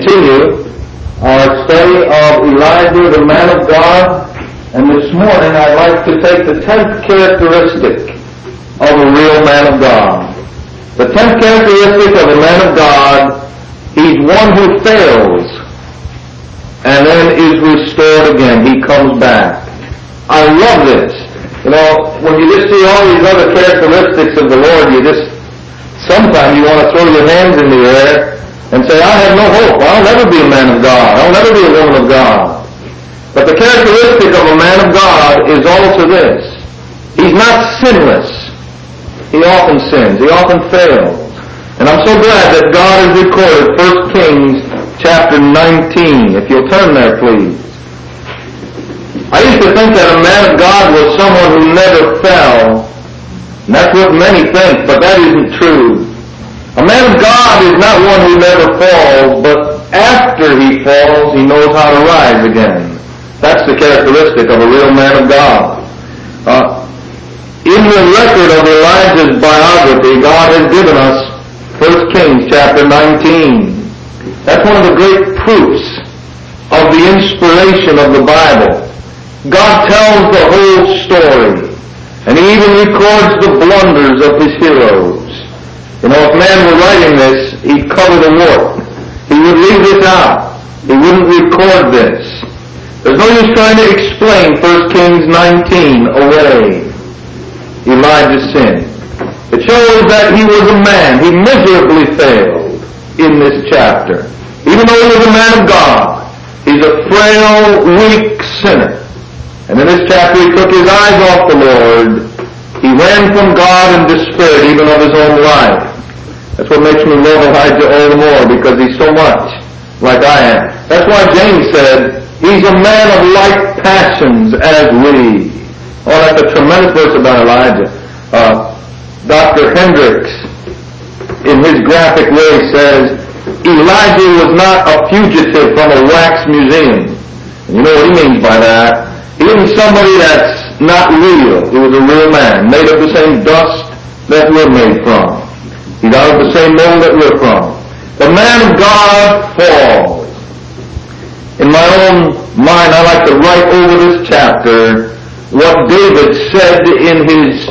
continue our study of Elijah, the man of God, and this morning I'd like to take the 10th characteristic of a real man of God. The 10th characteristic of a man of God, he's one who fails and then is restored again. He comes back. I love this. You know, when you just see all these other characteristics of the Lord, sometimes you want to throw your hands in the air and say, I have no hope. I'll never be a man of God. I'll never be a woman of God. But the characteristic of a man of God is also this. He's not sinless. He often sins. He often fails. And I'm so glad that God has recorded 1 Kings chapter 19. If you'll turn there, please. I used to think that a man of God was someone who never fell. And that's what many think, but that isn't true. A man of God is not one who never falls, but after he falls, he knows how to rise again. That's the characteristic of a real man of God. In the record of Elijah's biography, God has given us 1 Kings chapter 19. That's one of the great proofs of the inspiration of the Bible. God tells the whole story, and he even records the blunders of his heroes. You know, if man were writing this, he'd cover the warp. He would leave this out. He wouldn't record this. There's no use trying to explain 1 Kings 19 away. Elijah's sin. It shows that he was a man. He miserably failed in this chapter. Even though he was a man of God, he's a frail, weak sinner. And in this chapter he took his eyes off the Lord. He ran from God and despaired even of his own life. That's what makes me love Elijah all the more, because he's so much like I am. That's why James said, he's a man of like passions as we. Oh, that's a tremendous verse about Elijah. Dr. Hendricks, in his graphic way, says, Elijah was not a fugitive from a wax museum. And you know what he means by that? He isn't somebody that's not real. He was a real man, made of the same dust that we're made from. He's out of the same mold that we're from. The man of God falls. In my own mind, I like to write over this chapter what David said in his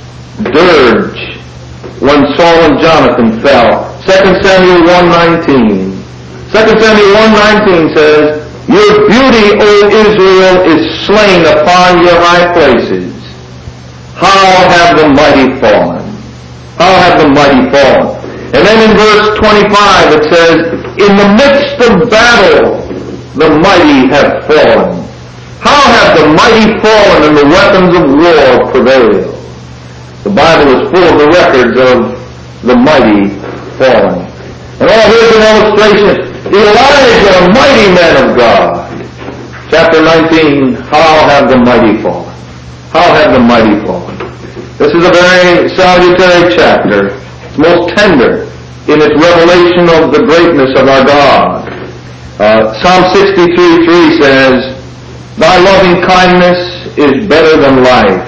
dirge when Saul and Jonathan fell. 2 Samuel 1:19. 2 Samuel 1:19 says, Your beauty, O Israel, is slain upon your high places. How have the mighty fallen? How have the mighty fallen? And then in verse 25 it says, In the midst of battle, the mighty have fallen. How have the mighty fallen and the weapons of war prevailed? The Bible is full of the records of the mighty fallen. And here's an illustration. Elijah, a mighty man of God. Chapter 19, how have the mighty fallen? How have the mighty fallen? This is a very salutary chapter. It's most tender in its revelation of the greatness of our God. Psalm 63:3 says, Thy loving kindness is better than life.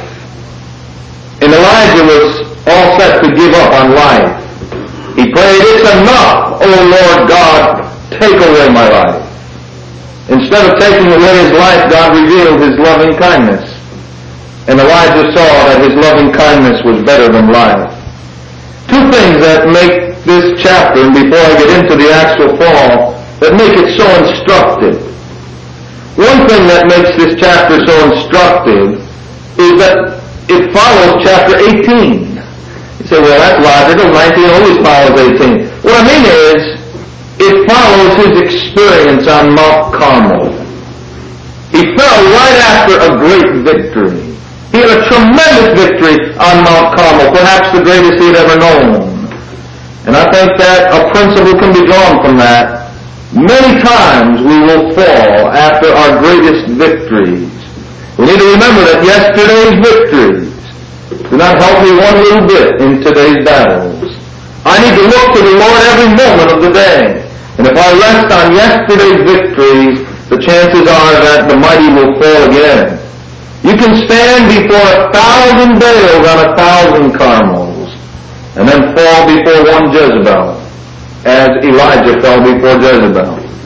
And Elijah was all set to give up on life. He prayed, It's enough, O Lord God, take away my life. Instead of taking away his life, God revealed his loving kindness. And Elijah saw that his loving kindness was better than life. Two things that make this chapter, and before I get into the actual fall, that make it so instructive. One thing that makes this chapter so instructive is that it follows chapter 18. You say, well, that's logical. 19 always follows 18. What I mean is, it follows his experience on Mount Carmel. He fell right after a great victory. He had a tremendous victory on Mount Carmel, perhaps the greatest he had ever known. And I think that a principle can be drawn from that. Many times we will fall after our greatest victories. We need to remember that yesterday's victories do not help me one little bit in today's battles. I need to look to the Lord every moment of the day. And if I rest on yesterday's victories, the chances are that the mighty will fall again. You can stand before 1,000 Baals on 1,000 Carmels, and then fall before one Jezebel, as Elijah fell before Jezebel.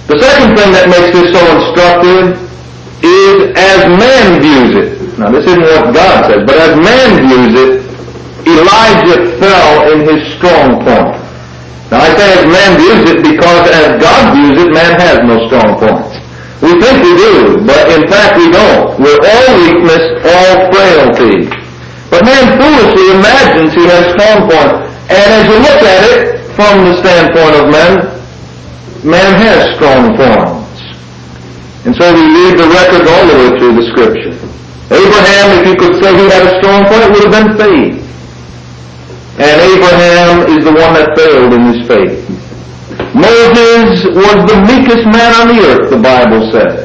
The second thing that makes this so instructive is as man views it. Now this isn't what God says, but as man views it, Elijah fell in his strong point. Now I say as man views it because as God views it, man has no strong points. We think we do, but in fact we don't. We're all weakness, all frailty. But man foolishly imagines he has strong points. And as you look at it from the standpoint of man, man has strong points. And so we read the record all the way through the Scripture. Abraham, if you could say he had a strong point, it would have been faith. And Abraham is the one that failed in his faith. Moses was the meekest man on the earth, the Bible said.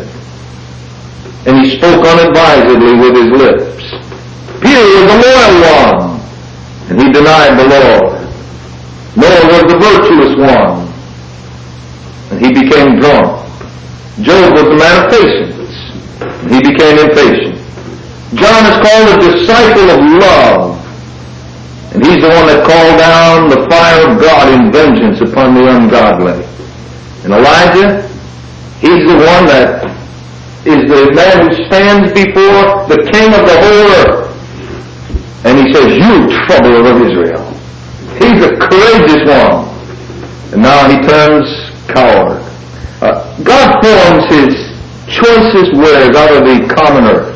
And he spoke unadvisedly with his lips. Peter was the loyal one, and he denied the Lord. Noah was the virtuous one, and he became drunk. Job was the man of patience, and he became impatient. John is called a disciple of love, and he's the one that called down the fire of God in vengeance upon the ungodly. And Elijah, he's the one that is the man who stands before the king of the whole earth. And he says, you troubler of Israel. He's a courageous one. And now he turns coward. God forms his choicest wares out of the common earth.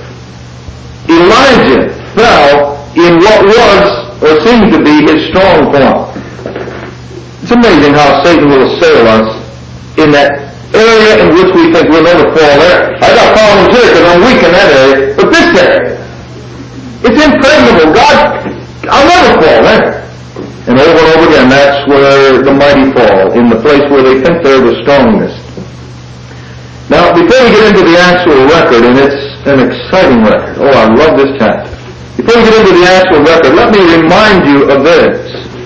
Elijah fell in what was or seemed to be his strong point. It's amazing how Satan will assail us in that area in which we think we'll never fall there. I got problems here because I'm weak in that area, but this area, it's impregnable. God, I'll never fall there. And over again, that's where the mighty fall, in the place where they think they're the strongest. Now, before we get into the actual record, and it's an exciting record. Oh, I love this chapter. Before we get into the actual record, let me remind you of this.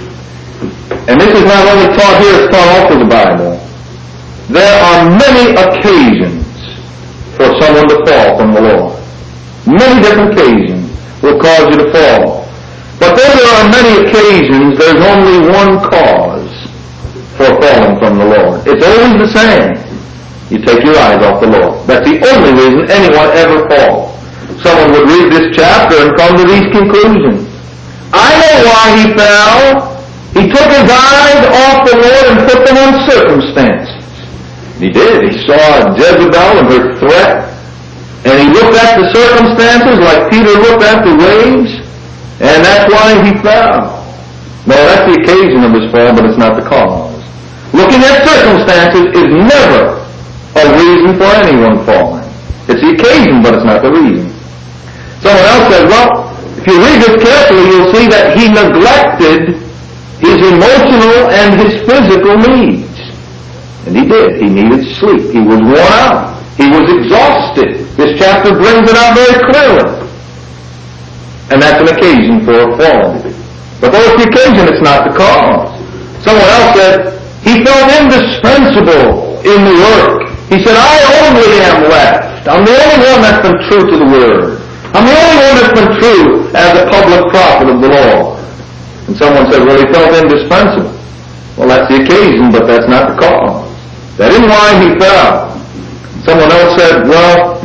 And this is not only taught here, it's taught all through the Bible. There are many occasions for someone to fall from the Lord. Many different occasions will cause you to fall. But though there are many occasions, there's only one cause for falling from the Lord. It's always the same. You take your eyes off the Lord. That's the only reason anyone ever falls. Someone would read this chapter and come to these conclusions. I know why he fell. He took his eyes off the Lord and put them on circumstances. He did. He saw Jezebel and her threat, and he looked at the circumstances like Peter looked at the waves, and that's why he fell. No, that's the occasion of his fall, but it's not the cause. Looking at circumstances is never a reason for anyone falling. It's the occasion, but it's not the reason. Someone else says, well, if you read this carefully, you'll see that he neglected his emotional and his physical needs. And he did. He needed sleep. He was worn out. He was exhausted. This chapter brings it out very clearly. And that's an occasion for a fall. But though it's the occasion, it's not the cause. Someone else said, he felt indispensable in the work. He said, I only am left. I'm the only one that's been true to the Word. I'm the only one that's been true as a public prophet of the Lord. And someone said, well, he felt indispensable. Well, that's the occasion, but that's not the cause. That isn't why he fell. Someone else said, well,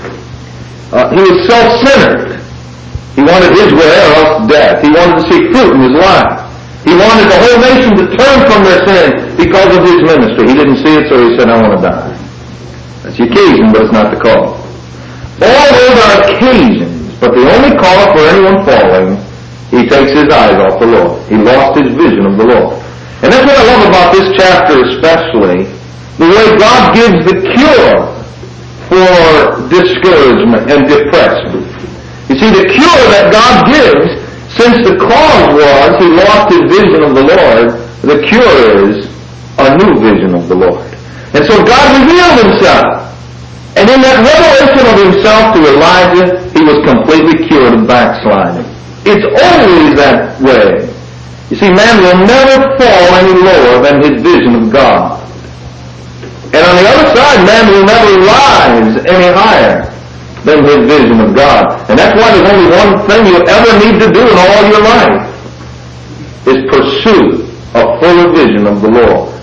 he was self-centered. He wanted his way or else death. He wanted to see fruit in his life. He wanted the whole nation to turn from their sin because of his ministry. He didn't see it, so he said, I want to die. That's the occasion, but it's not the cause. All those are occasions, but the only cause for anyone falling, he takes his eyes off the Lord. He lost his vision of the Lord. And that's what I love about this chapter especially, the way God gives the cure for discouragement and depression. You see, the cure that God gives, since the cause was he lost his vision of the Lord, the cure is a new vision of the Lord. And so God revealed himself. And in that revelation of himself to Elijah, he was completely cured of backsliding. It's always that way. You see, man will never fall any lower than his vision of God. And on the other side, man will never rise any higher than his vision of God. And that's why there's only one thing you ever need to do in all your life, is pursue a fuller vision of the Lord.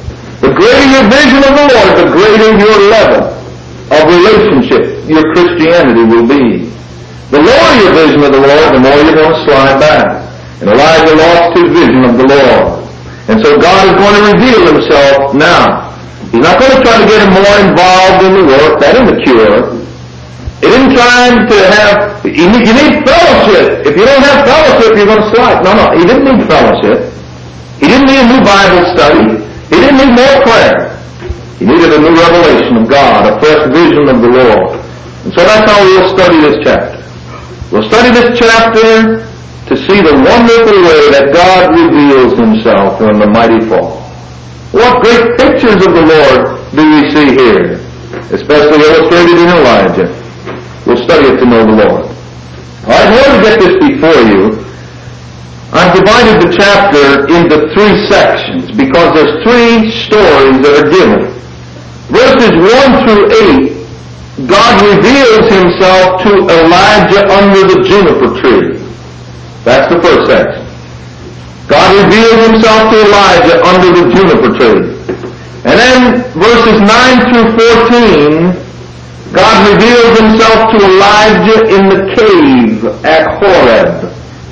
The greater your vision of the Lord, the greater your level of relationship your Christianity will be. The lower your vision of the Lord, the more you're going to slide back. And Elijah lost his vision of the Lord. And so God is going to reveal himself now. He's not going to try to get him more involved in the work. That isn't the cure. He didn't try to have, you need fellowship. If you don't have fellowship, you're going to slide. No, he didn't need fellowship. He didn't need a new Bible study. He didn't need more prayer. He needed a new revelation of God, a fresh vision of the Lord. And so that's how we'll study this chapter. We'll study this chapter to see the wonderful way that God reveals himself in the mighty fall. What great pictures of the Lord do we see here, especially illustrated in Elijah. We'll study it to know the Lord. All right, in order to get this before you, I've divided the chapter into 3 sections because there's 3 stories that are given. Verses 1 through 8, God reveals himself to Elijah under the juniper tree. That's the first section. God reveals himself to Elijah under the juniper tree. And then verses 9 through 14, God reveals himself to Elijah in the cave at Horeb.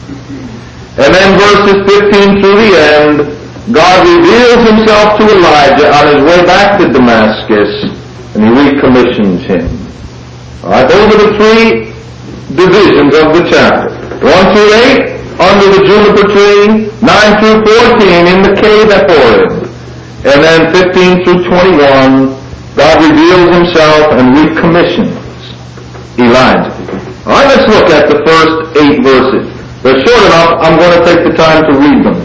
And then verses 15 through the end, God reveals himself to Elijah on his way back to Damascus, and he recommissions him. All right, those are the 3 divisions of the chapter. 1 through 8, under the juniper tree. 9 through 14, in the cave at Horeb. And then 15 through 21, God reveals himself and recommissions Elijah. All right, let's look at the first 8 verses. They're short enough, I'm going to take the time to read them.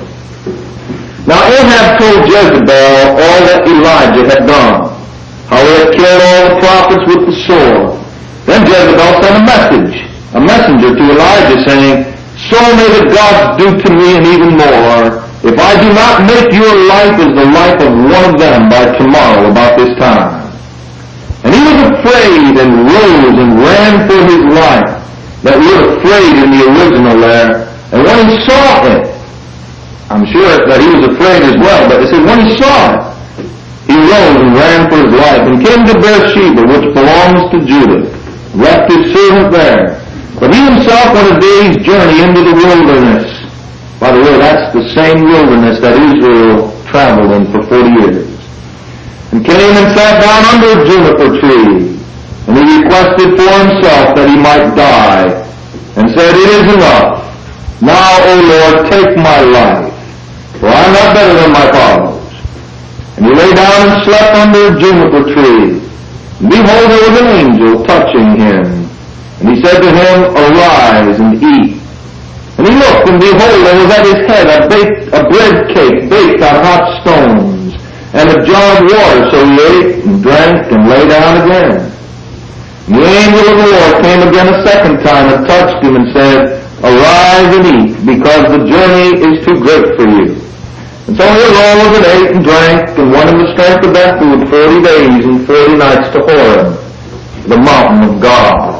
Now Ahab told Jezebel all that Elijah had done, how he had killed all the prophets with the sword. Then Jezebel sent a messenger to Elijah, saying, "So may the gods do to me and even more, if I do not make your life as the life of one of them by tomorrow about this time." And he was afraid and rose and ran for his life. That word afraid in the original there. And when he saw it, I'm sure that he was afraid as well, but it said when he saw it, he rose and ran for his life and came to Beersheba, which belongs to Judah, left his servant there. But he himself went a day's journey into the wilderness. By the way, that's the same wilderness that Israel traveled in for 40 years. And came and sat down under a juniper tree. And he requested for himself that he might die, and said, "It is enough. Now, O Lord, take my life, for I am not better than my fathers." And he lay down and slept under a juniper tree. And behold, there was an angel touching him. And he said to him, "Arise and eat." And he looked, and behold, there was at his head a bread cake baked on hot stones, and a jar of water. So he ate and drank and lay down again. And the angel of the Lord came again a second time and touched him and said, "Arise and eat, because the journey is too great for you." And so he arose and ate and drank and went in the strength of that food 40 days and 40 nights to Horeb, the mountain of God.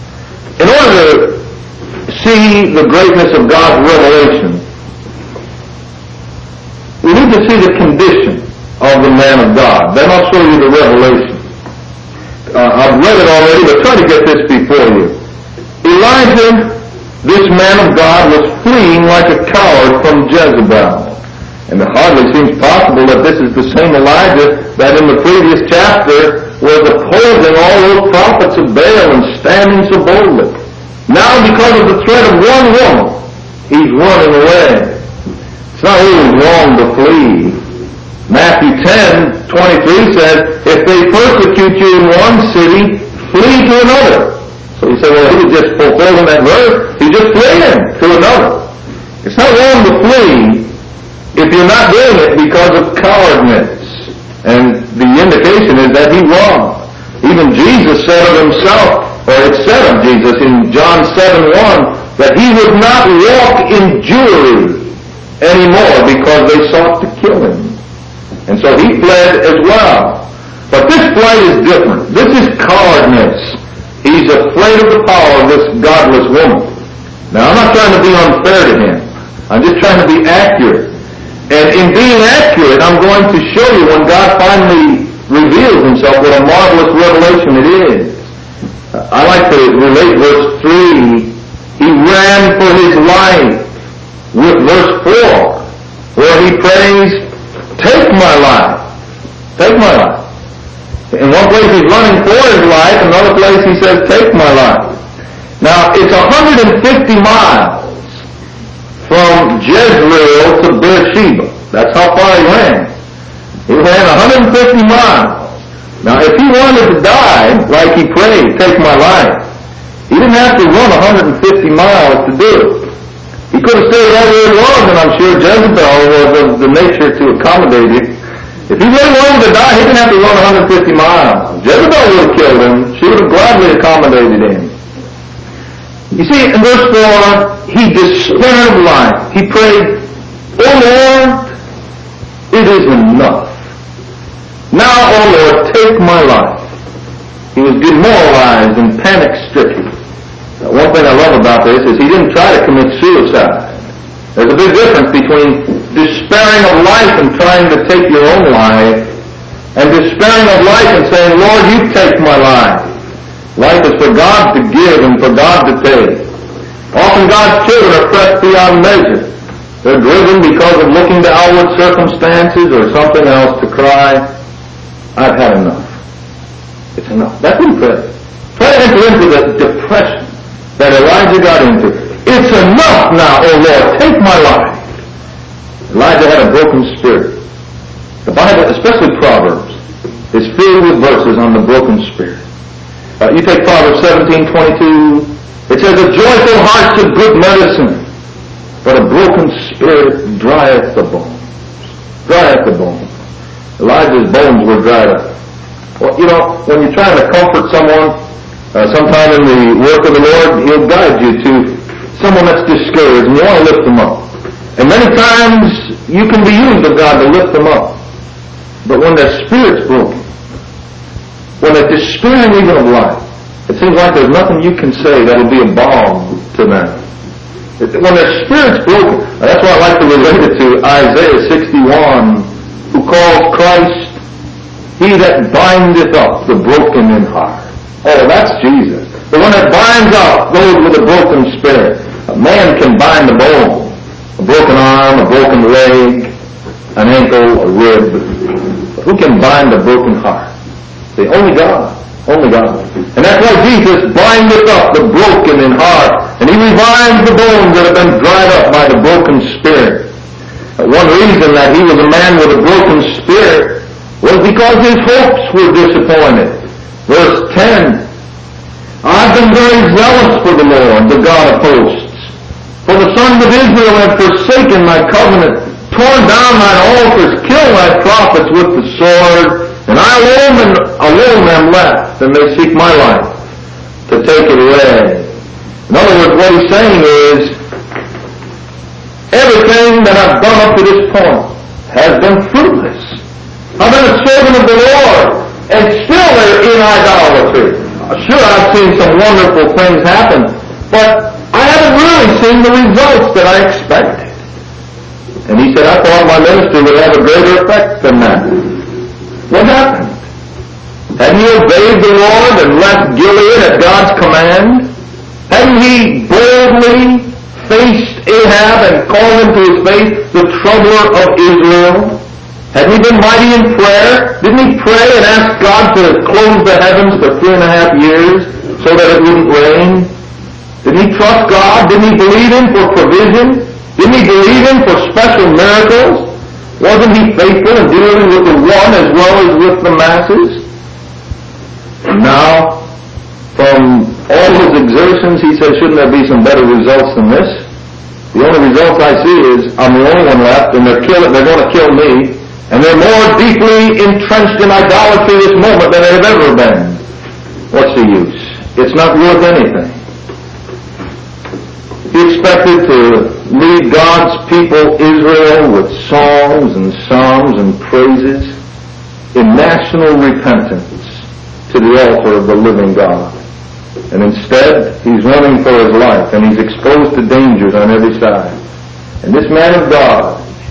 In order to see the greatness of God's revelation, we need to see the condition of the man of God. Then I'll show you the revelation. I've read it already, but try to get this before you. Elijah, this man of God, was fleeing like a coward from Jezebel. And it hardly seems possible that this is the same Elijah that in the previous chapter was opposing all those prophets of Baal and standing so boldly. Now, because of the threat of one woman, he's running away. It's not really wrong to flee. Matthew 10:23 says, "If they persecute you in one city, flee to another." So you say, well, he was just fulfilling that verse. He's just fleeing to another. It's not wrong to flee if you're not doing it because of cowardness. And the indication is that he was. Even Jesus said of himself, or it said of Jesus in John 7:1, that he would not walk in Jewry anymore because they sought to kill him. And so he fled as well. But this flight is different. This is cowardness. He's afraid of the power of this godless woman. Now, I'm not trying to be unfair to him. I'm just trying to be accurate. And in being accurate, I'm going to show you when God finally reveals himself what a marvelous revelation it is. I like to relate verse 3. He ran for his life with verse 4, where he prays, take my life. Take my life. In one place he's running for his life, in another place he says, take my life. Now, it's 150 miles from Jezreel to Beersheba. That's how far he ran. He ran 150 miles. Now, if he wanted to die, like he prayed, take my life, he didn't have to run 150 miles to do it. He could have stayed right where he was, and I'm sure Jezebel was of the nature to accommodate him. If he really wanted to die, he didn't have to run 150 miles. Jezebel would have killed him. She would have gladly accommodated him. You see, in verse 4, he despaired of life. He prayed, O Lord, it is enough. Now, O Lord, take my life. He was demoralized and panic-stricken. One thing I love about this is he didn't try to commit suicide. There's a big difference between despairing of life and trying to take your own life, and despairing of life and saying, Lord, you take my life. Life is for God to give and for God to take. Often God's children are pressed beyond measure. They're driven because of looking to outward circumstances or something else to cry, I've had enough. It's enough. That's what he prayed. Try to enter into the depression that Elijah got into. It's enough now, O Lord, take my life. Elijah had a broken spirit. The Bible, especially Proverbs, is filled with verses on the broken spirit. You take Proverbs 17:22. It says, a joyful heart's a good medicine, but a broken spirit drieth the bones. Drieth the bones. Elijah's bones were dried up. Well, you know, when you're trying to comfort someone, sometime in the work of the Lord, he'll guide you to someone that's discouraged, and you want to lift them up. And many times, you can be used of God to lift them up. But when their spirit's broken, when they're despairing even of life, it seems like there's nothing you can say that'll be a balm to them. When their spirit's broken, that's why I like to relate it to Isaiah 61, who calls Christ, he that bindeth up the broken in heart. Oh, that's Jesus. The one that binds up those with a broken spirit. A man can bind a bone, a broken arm, a broken leg, an ankle, a rib. But who can bind a broken heart? The only God. Only God. And that's why Jesus bindeth up the broken in heart, and he revives the bones that have been dried up by the broken spirit. One reason that he was a man with a broken spirit was because his hopes were disappointed. Verse 10, I've been very zealous for the Lord, the God of hosts. For the sons of Israel have forsaken my covenant, torn down mine altars, killed my prophets with the sword, and I alone am left, and they seek my life to take it away. In other words, what he's saying is, everything that I've done up to this point has been fruitless. I've been a servant of the Lord, and still they're in idolatry. Sure, I've seen some wonderful things happen, but I haven't really seen the results that I expected. And he said, I thought my ministry would have a greater effect than that. What happened? Hadn't he obeyed the Lord and left Gilead at God's command? Hadn't he boldly faced Ahab and called him to his face the troubler of Israel? Hadn't he been mighty in prayer? Didn't he pray and ask God to close the heavens for 3.5 years so that it wouldn't rain? Didn't he trust God? Didn't he believe him for provision? Didn't he believe him for special miracles? Wasn't he faithful in dealing with the one as well as with the masses? And now, from all his exertions, he says, shouldn't there be some better results than this? The only results I see is, I'm the only one left, and they're going to kill me, and they're more deeply entrenched in idolatry this moment than they've ever been. What's the use? It's not worth anything. He expected to lead God's people, Israel, with songs and psalms and praises in national repentance to the altar of the living God. And instead, he's running for his life, and he's exposed to dangers on every side. And this man of God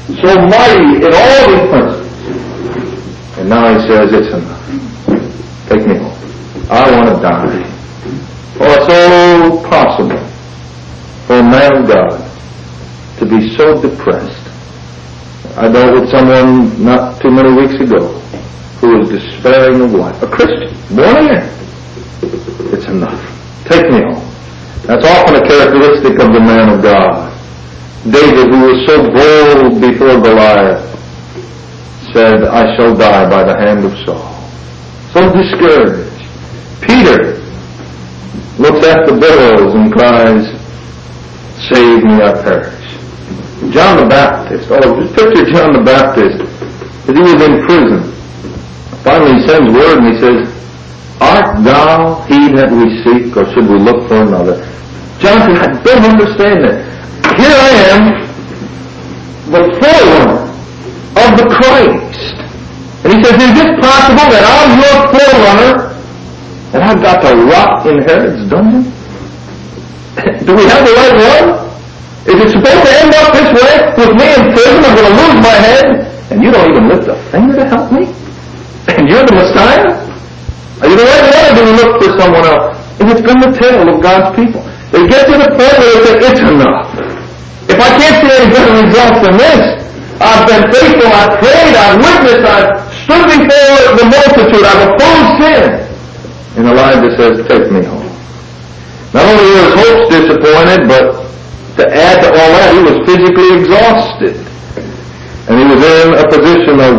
so mighty in all these principles. And now he says, it's enough. Take me home. I want to die. Oh, it's so possible for a man of God to be so depressed. I dealt with someone not too many weeks ago who was despairing of life. A Christian, born again. It's enough. Take me home. That's often a characteristic of the man of God. David, who was so bold before Goliath, said, I shall die by the hand of Saul. So discouraged. Peter looks at the billows and cries, save me, I perish. John the Baptist, just picture John the Baptist as he was in prison. Finally he sends word and he says, art thou he that we seek, or should we look for another? John said, I don't understand that. Here I am, the forerunner of the Christ. And he says, is it possible that I'm your forerunner and I've got to rot in Herod's dungeon? Do we have the right one? Is it supposed to end up this way with me in prison? I'm going to lose my head and you don't even lift a finger to help me? And you're the Messiah? Are you the right one, or do we look for someone else? And it's been the tale of God's people. They get to the point where they say, it's enough. If I can't see any better results than this, I've been faithful, I've prayed, I've witnessed, I've stood before the multitude, I've opposed sin. And Elijah says, take me home. Not only were his hopes disappointed, but to add to all that, he was physically exhausted. And he was in a position of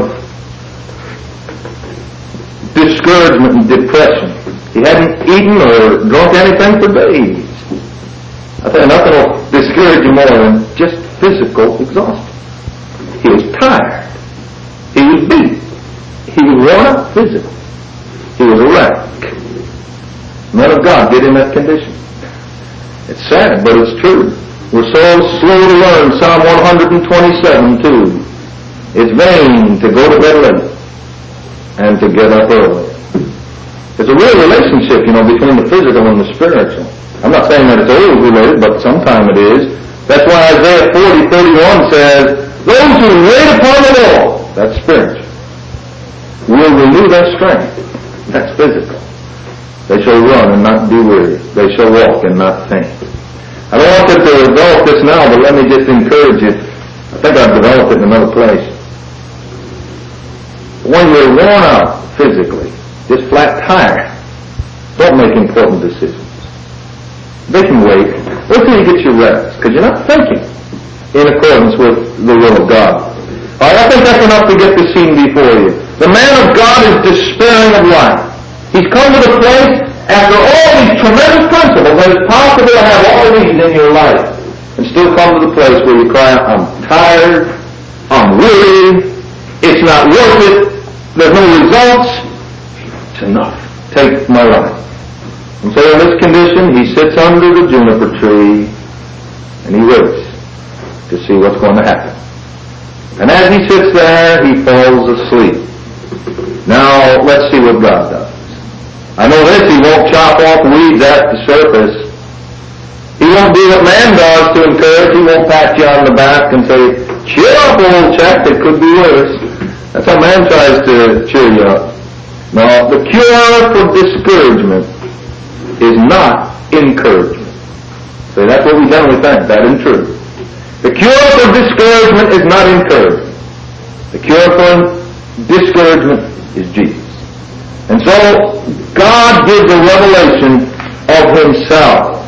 discouragement and depression. He hadn't eaten or drunk anything for days. I tell you, nothing will discourage you more than just physical exhaustion. He was tired. He was beat. He was worn out physically. He was a wreck. Men of God get in that condition. It's sad, but it's true. We're so slow to learn Psalm 127 too. It's vain to go to bed late and to get up early. There's a real relationship, between the physical and the spiritual. I'm not saying that it's always related, but sometimes it is. That's why Isaiah 40:31 says, those who wait upon the Lord, that's spiritual, will renew their strength. That's physical. They shall run and not be weary. They shall walk and not faint. I don't want to develop this now, but let me just encourage you. I think I've developed it in another place. When you're worn out physically, just flat tired, don't make important decisions. They can wait. Wait till you get your rest, because you're not thinking in accordance with the will of God. All right, I think that's enough to get the scene before you. The man of God is despairing of life. He's come to the place, after all these tremendous principles, that it's possible to have all these in your life and still come to the place where you cry out, I'm tired, I'm weary, it's not worth it, there's no results, it's enough. Take my life. And so in this condition, he sits under the juniper tree and he waits to see what's going to happen. And as he sits there, he falls asleep. Now, let's see what God does. I know this, he won't chop off weeds at the surface. He won't do what man does to encourage. He won't pat you on the back and say, cheer up, old chap, it could be worse. That's how man tries to cheer you up. No, the cure for discouragement is not encouragement. So that's what we generally think. That isn't true. The cure for discouragement is not encouragement. The cure for discouragement is Jesus. And so, God gives a revelation of Himself.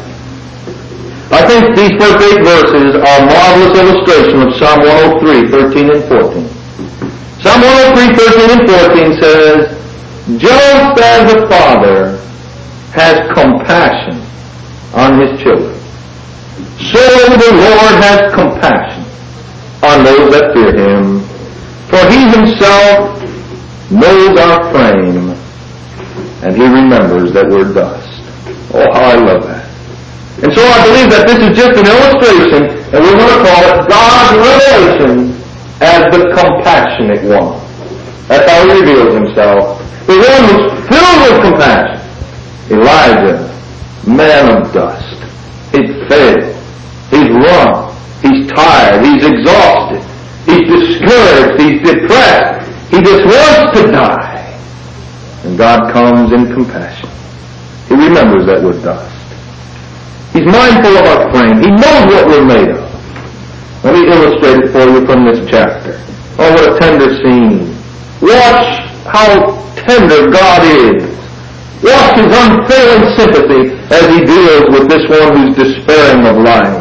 I think these first 8 verses are a marvelous illustration of Psalm 103:13 and 14. Psalm 103:13 and 14 says, just as a father has compassion on his children, so the Lord has compassion on those that fear Him. For He Himself knows our frame, and He remembers that we're dust. Oh, how I love that. And so I believe that this is just an illustration, and we're going to call it God's revelation as the compassionate one. That's how He reveals Himself. The one who's filled with compassion. Elijah, man of dust. He's failed. He's run. He's tired. He's exhausted. He's He's depressed. He just wants to die. And God comes in compassion. He remembers that we're dust. He's mindful of our frame. He knows what we're made of. Let me illustrate it for you from this chapter. Oh, what a tender scene. Watch how tender God is. Watch His unfailing sympathy as He deals with this one who's despairing of life.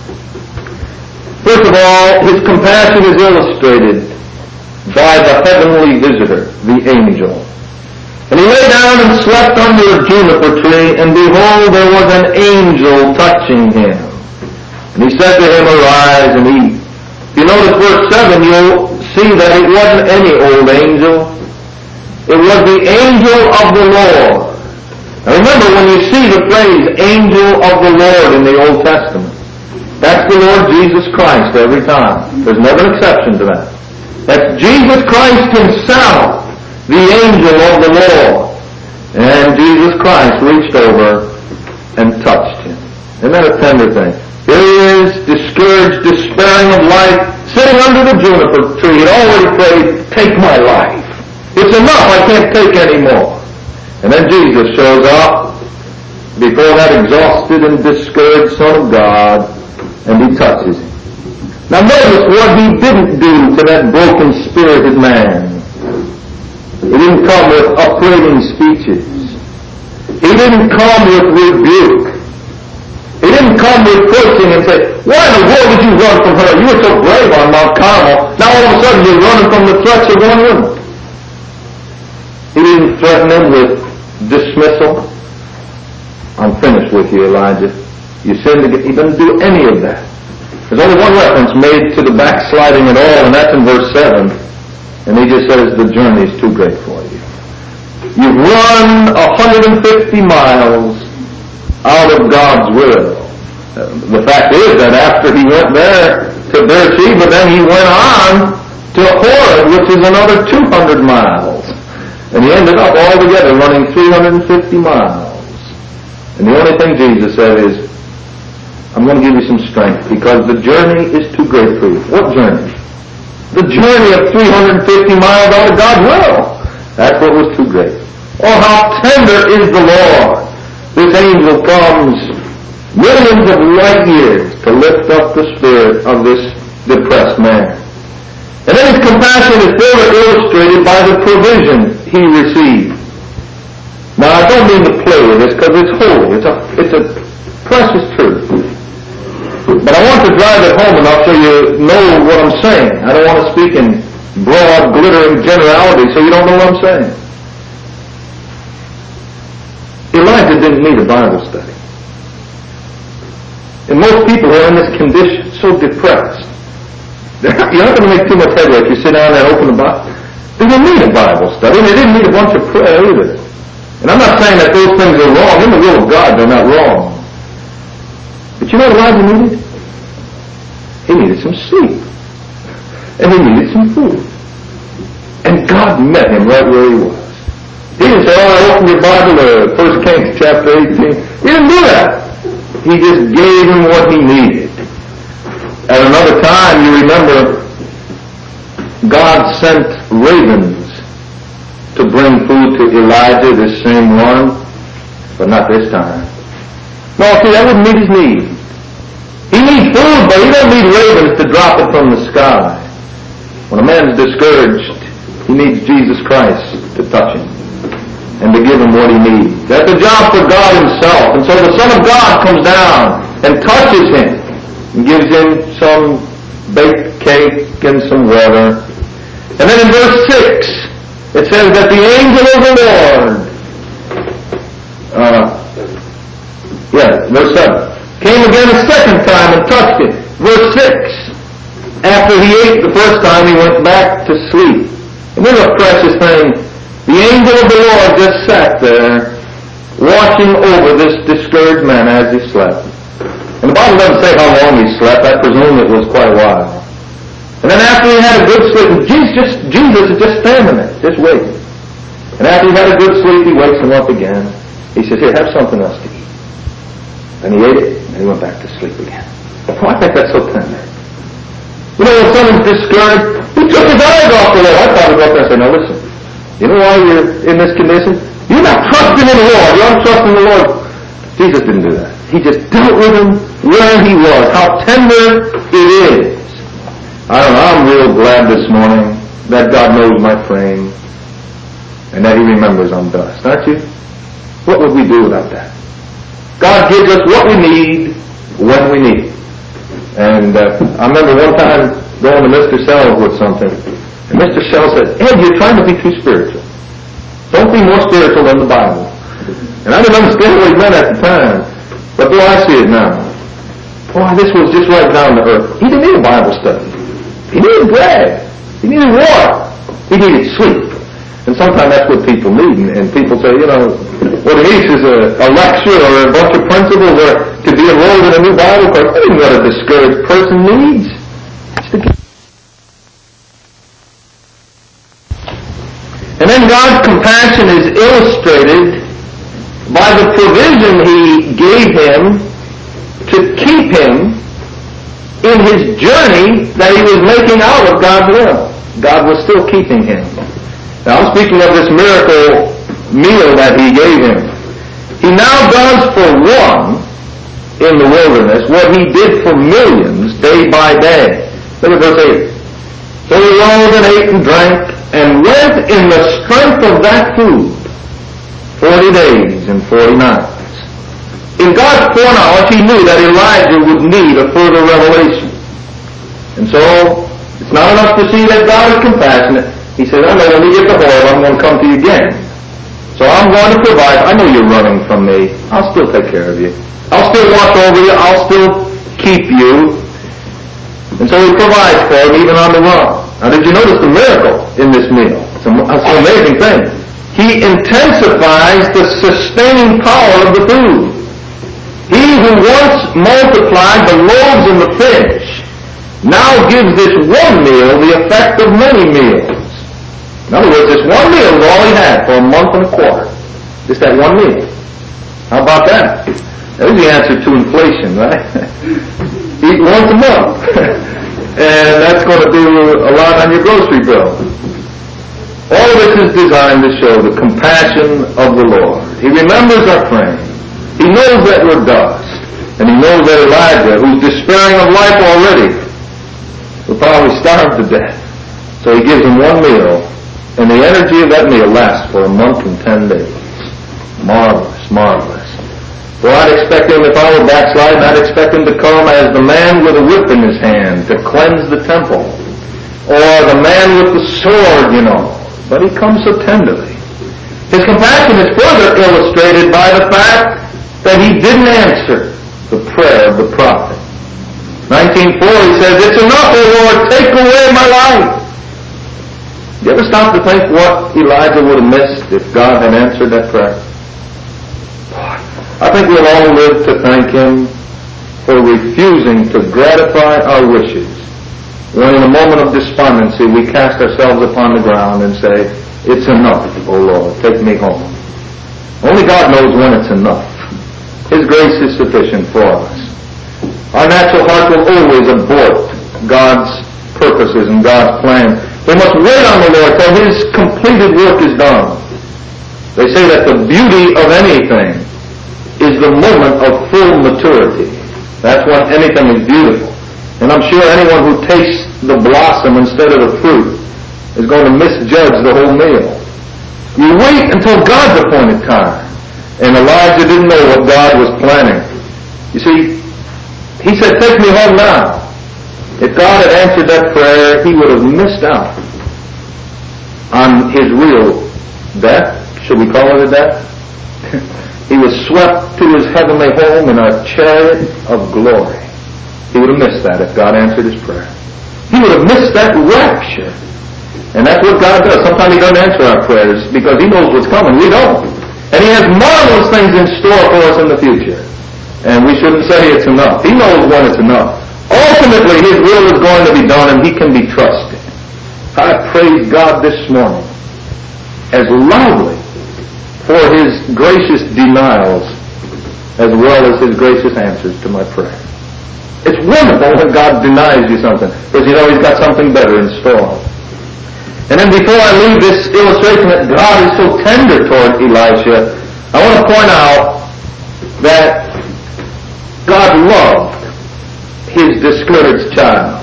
First of all, His compassion is illustrated by the heavenly visitor, the angel. And he lay down and slept under a juniper tree, and behold, there was an angel touching him. And he said to him, Arise and eat. If you notice verse 7, you'll see that it wasn't any old angel. It was the angel of the Lord. Now remember, when you see the phrase, angel of the Lord in the Old Testament, that's the Lord Jesus Christ every time. There's never an exception to that. That's Jesus Christ Himself, the angel of the Lord. And Jesus Christ reached over and touched him. Isn't that a tender thing? Here he is, discouraged, despairing of life, sitting under the juniper tree. He'd already prayed, take my life. It's enough, I can't take any more. And then Jesus shows up before that exhausted and discouraged Son of God, and He touches him. Now notice what He didn't do to that broken spirited man. He didn't come with upbraiding speeches. He didn't come with rebuke. He didn't come reproaching and say, why in the world did you run from her? You were so brave on Mount Carmel. Now all of a sudden you're running from the threats of one woman. He didn't threaten him with dismissal. I'm finished with you, Elijah. You sinned again. He doesn't do any of that. There's only one reference made to the backsliding at all, and that's in verse 7. And He just says, the journey is too great for you. You've run 150 miles out of God's will. The fact is that after he went there to Beersheba, then he went on to Horeb, which is another 200 miles. And he ended up altogether running 350 miles. And the only thing Jesus said is, I'm going to give you some strength because the journey is too great for you. What journey? The journey of 350 miles out of God's will. That's what was too great. Oh, how tender is the Lord. This angel comes millions of light years to lift up the spirit of this depressed man. And then His compassion is further illustrated by the provision He received. Now, I don't mean to play with this because it's holy. It's a precious truth. But I want to drive it home enough so you know what I'm saying. I don't want to speak in broad, glittering generalities so you don't know what I'm saying. Elijah didn't need a Bible study. And most people who are in this condition, so depressed, you're not going to make too much headway if you sit down there and open the Bible. They didn't need a Bible study. They didn't need a bunch of prayer either. And I'm not saying that those things are wrong. In the will of God, they're not wrong. But you know what Elijah needed? He needed some sleep. And he needed some food. And God met him right where he was. He didn't say, open your Bible to 1 Kings chapter 18. He didn't do that. He just gave him what he needed. At another time, you remember, God sent ravens to bring food to Elijah, this same one, but not this time. No, see, that wouldn't meet his need. He needs food, but he doesn't need ravens to drop it from the sky. When a man's discouraged, he needs Jesus Christ to touch him and to give him what he needs. That's a job for God Himself. And so the Son of God comes down and touches him and gives him some baked cake and some water. And then in verse 6, it says that the angel of the Lord, verse 7, came again a second time and touched him. Verse 6, after he ate the first time, he went back to sleep. And this is a precious thing. The angel of the Lord just sat there, watching over this discouraged man as he slept. And the Bible doesn't say how long he slept. I presume it was quite a while. And then after he had a good sleep, Jesus is just standing there, just waiting. And after he had a good sleep, he wakes him up again. He says, here, have something else to eat. And he ate it, and he went back to sleep again. Oh, I think that's so tender. You know, when someone's discouraged, he took his eyes off the Lord. I thought about that and said, now listen, you know why you're in this condition? You're not trusting in the Lord. You're not trusting in the Lord. Jesus didn't do that. He just dealt with him where he was. How tender it is. I don't know, I'm real glad this morning that God knows my frame and that He remembers I'm dust. Aren't you? What would we do without that? God gives us what we need when we need it. And I remember one time going to Mr. Sells with something, and Mr. Sells said, Ed, you're trying to be too spiritual. Don't be more spiritual than the Bible. And I didn't understand what he meant at the time, but boy, I see it now. Boy, this was just right down to earth. He didn't need a Bible study. He needed bread. He needed water. He needed sleep. And sometimes that's what people need. And people say, you know, what he needs is a lecture or a bunch of principles or to be enrolled in a new Bible course. That isn't what a discouraged person needs. And then God's compassion is illustrated by the provision He gave him to keep him in his journey that he was making out of God's will. God was still keeping him. Now, I'm speaking of this miracle meal that He gave him. He now does for one in the wilderness what He did for millions day by day. Look at verse 8. So he rose and ate and drank and went in the strength of that food 40 days and 40 nights. In God's foreknowledge, He knew that Elijah would need a further revelation. And so, it's not enough to see that God is compassionate. He said, I know when you get to Horeb, I'm going to come to you again. So I'm going to provide. I know you're running from me. I'll still take care of you. I'll still watch over you. I'll still keep you. And so He provides for him even on the run. Now, did you notice the miracle in this meal? It's an amazing thing. He intensifies the sustaining power of the food. He who once multiplied the loaves and the fish now gives this one meal the effect of many meals. In other words, this one meal is all he had for a month and a quarter. Just that one meal. How about that? There's the answer to inflation, right? Eat once a month. And that's going to do a lot on your grocery bill. All of this is designed to show the compassion of the Lord. He remembers our frame. He knows that we're dust. And He knows that Elijah, who's despairing of life already, will probably starve to death. So He gives him one meal. And the energy of that meal lasts for a month and 10 days. Marvelous, marvelous. So I'd expect him, if I were backsliding, I'd expect him to come as the man with a whip in his hand to cleanse the temple. Or the man with the sword, you know. But He comes so tenderly. His compassion is further illustrated by the fact that He didn't answer the prayer of the prophet. 19:4, he says, It's enough, O Lord, take away my life. You ever stop to think what Elijah would have missed if God had answered that prayer? I think we'll all live to thank Him for refusing to gratify our wishes when in a moment of despondency we cast ourselves upon the ground and say, It's enough, O Lord, take me home. Only God knows when it's enough. His grace is sufficient for us. Our natural heart will always abort God's purposes and God's plan. We must wait on the Lord till His completed work is done. They say that the beauty of anything is the moment of full maturity. That's when anything is beautiful. And I'm sure anyone who tastes the blossom instead of the fruit is going to misjudge the whole meal. You wait until God's appointed time. And Elijah didn't know what God was planning. You see, he said, Take me home now. If God had answered that prayer, he would have missed out on his real death. Should we call it a death? He was swept to his heavenly home in a chariot of glory. He would have missed that if God answered his prayer. He would have missed that rapture. And that's what God does. Sometimes He doesn't answer our prayers because He knows what's coming. We don't. And He has marvelous things in store for us in the future. And we shouldn't say it's enough. He knows when it's enough. Ultimately, His will is going to be done and He can be trusted. I praise God this morning as loudly for His gracious denials as well as His gracious answers to my prayer. It's wonderful when God denies you something, because you know He's got something better in store. And then before I leave this illustration that God is so tender toward Elisha, I want to point out that God loved His discouraged child.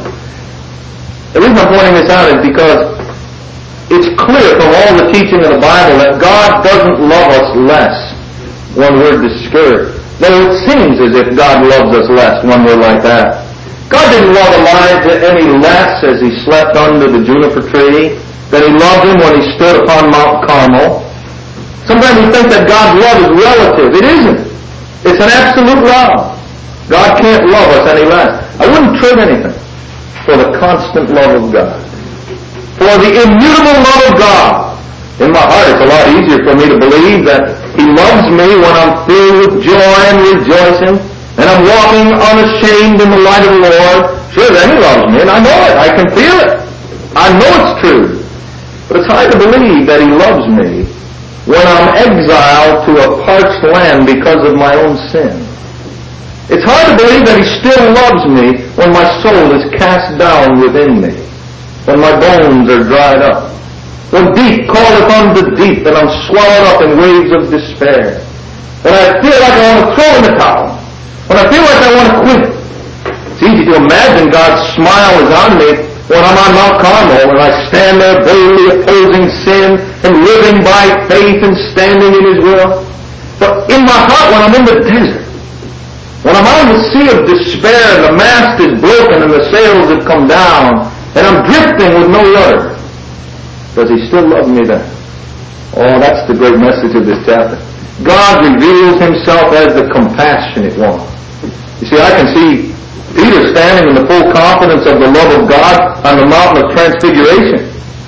The reason I'm pointing this out is because it's clear from all the teaching of the Bible that God doesn't love us less when we're discouraged. Though it seems as if God loves us less when we're like that. God didn't love Elijah any less as he slept under the juniper tree than He loved him when he stood upon Mount Carmel. Sometimes we think that God's love is relative. It isn't. It's an absolute love. God can't love us any less. I wouldn't trade anything for the constant love of God. For the immutable love of God. In my heart, it's a lot easier for me to believe that He loves me when I'm filled with joy and rejoicing, and I'm walking unashamed in the light of the Lord. Sure, then He loves me, and I know it. I can feel it. I know it's true. But it's hard to believe that He loves me when I'm exiled to a parched land because of my own sin. It's hard to believe that He still loves me when my soul is cast down within me, when my bones are dried up, when deep calleth unto deep and I'm swallowed up in waves of despair, when I feel like I want to throw in the towel, when I feel like I want to quit. It's easy to imagine God's smile is on me when I'm on Mount Carmel, when I stand there boldly opposing sin and living by faith and standing in His will. But in my heart, when I'm in the desert, when I'm on the sea of despair and the mast is broken and the sails have come down and I'm drifting with no rudder, does He still love me then? Oh, that's the great message of this chapter. God reveals Himself as the compassionate one. You see, I can see Peter standing in the full confidence of the love of God on the mountain of transfiguration.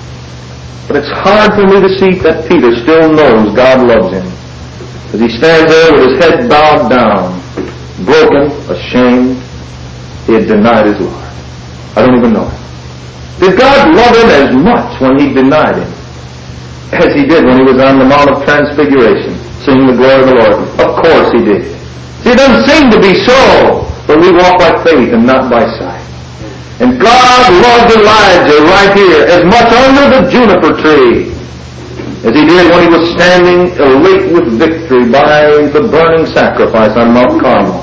But it's hard for me to see that Peter still knows God loves him. As he stands there with his head bowed down, broken, ashamed, he had denied his Lord. I don't even know him. Did God love him as much when He denied Him as He did when He was on the Mount of Transfiguration, seeing the glory of the Lord? Of course He did. See, it doesn't seem to be so, but we walk by faith and not by sight. And God loved Elijah right here as much under the juniper tree as He did when he was standing elate with victory by the burning sacrifice on Mount Carmel.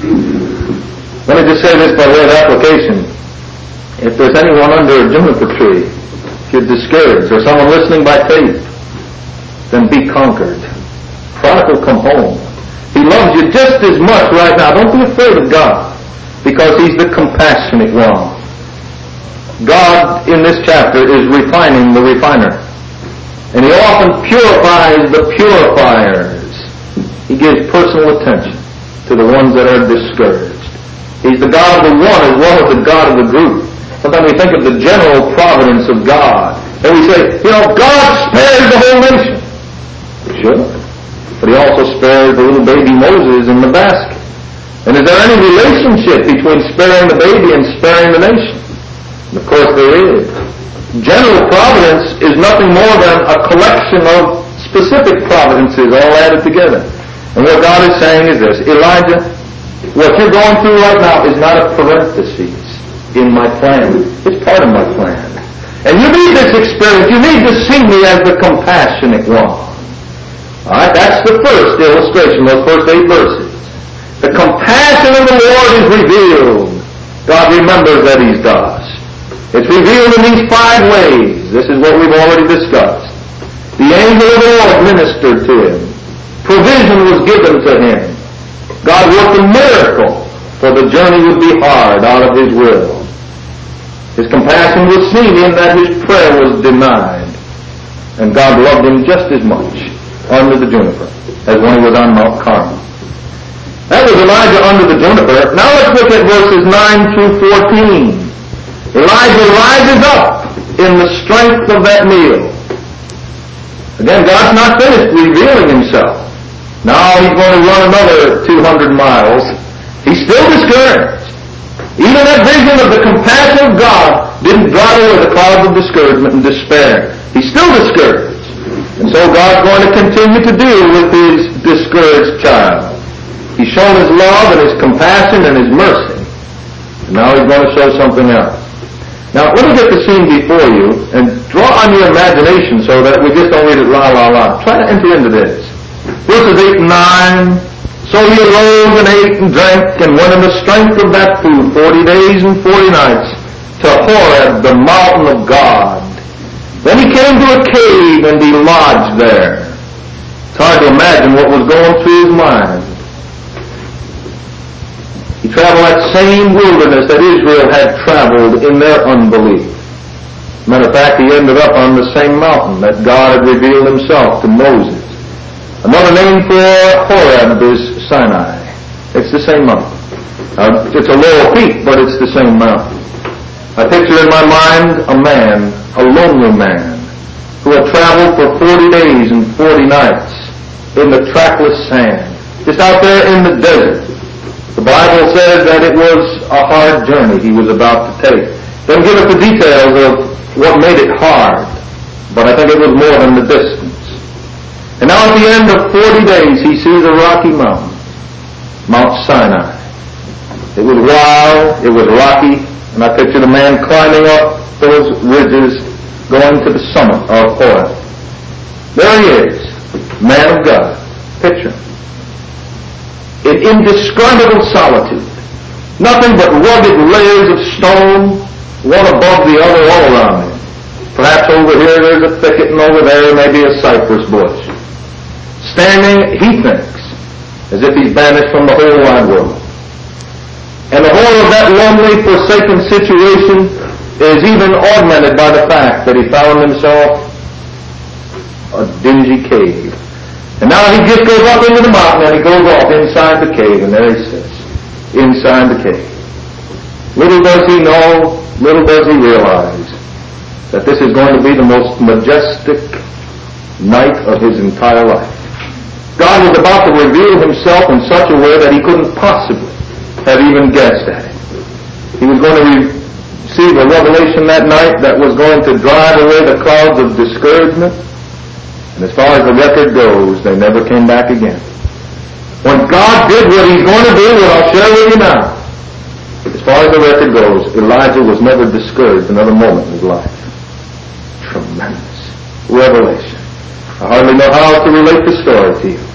Let me just say this by way of application. If there's anyone under a juniper tree, if you're discouraged, or someone listening by faith, then be conquered. Prodigal, come home. He loves you just as much right now. Don't be afraid of God, because He's the compassionate one. God, in this chapter, is refining the refiner. And He often purifies the purifiers. He gives personal attention to the ones that are discouraged. He's the God of the one as well as the God of the group. Sometimes we think of the general providence of God. And we say, God spared the whole nation. Sure. But He also spared the little baby Moses in the basket. And is there any relationship between sparing the baby and sparing the nation? And of course there is. General providence is nothing more than a collection of specific providences all added together. And what God is saying is this: Elijah, what you're going through right now is not a parenthesis in my plan. It's part of my plan. And you need this experience. You need to see me as the compassionate one. Alright, that's the first illustration, those first 8 verses. The compassion of the Lord is revealed. God remembers that He's God. It's revealed in these 5 ways. This is what we've already discussed. The angel of the Lord ministered to him. Provision was given to him. God worked a miracle, for the journey would be hard out of His will. His compassion was seen in that his prayer was denied. And God loved him just as much under the juniper as when he was on Mount Carmel. That was Elijah under the juniper. Now let's look at verses 9 through 14. Elijah rises up in the strength of that meal. Again, God's not finished revealing Himself. Now He's going to run another 200 miles. He's still discouraged. Even that vision of the compassion of God didn't drive away the clouds of discouragement and despair. He's still discouraged. And so God's going to continue to deal with His discouraged child. He's shown His love and His compassion and His mercy. Now he's going to show something else. Now, let me get the scene before you and draw on your imagination so that we just don't read it la la la. Try to enter into this. Verses 8 and 9. So he arose and ate and drank and went in the strength of that food 40 days and 40 nights to Horeb, the mountain of God. Then he came to a cave and he lodged there. It's hard to imagine what was going through his mind. He traveled that same wilderness that Israel had traveled in their unbelief. Matter of fact, he ended up on the same mountain that God had revealed himself to Moses. Another name for Horeb is Sinai. It's the same mountain. It's a lower peak, but it's the same mountain. I picture in my mind a man, a lonely man, who had traveled for 40 days and 40 nights in the trackless sand, just out there in the desert. The Bible says that it was a hard journey he was about to take. Doesn't give us the details of what made it hard, but I think it was more than the distance. And now at the end of 40 days, he sees a rocky mountain, Mount Sinai. It was wild, it was rocky, and I pictured a man climbing up those ridges, going to the summit of Horeb. There he is, man of God. Picture him. In indescribable solitude. Nothing but rugged layers of stone, one above the other all around him. Perhaps over here there's a thicket and over there maybe a cypress bush. Standing, he thinks, as if he's banished from the whole wide world. And the horror of that lonely, forsaken situation is even augmented by the fact that he found himself a dingy cave. And now he just goes up into the mountain and he goes off inside the cave, and there he sits, inside the cave. Little does he know, little does he realize that this is going to be the most majestic night of his entire life. God was about to reveal himself in such a way that he couldn't possibly have even guessed at it. He was going to receive a revelation that night that was going to drive away the clouds of discouragement. And as far as the record goes, they never came back again. When God did what he's going to do, what I'll share with you now, as far as the record goes, Elijah was never discouraged another moment in his life. Tremendous revelation. I hardly know how to relate the story to you.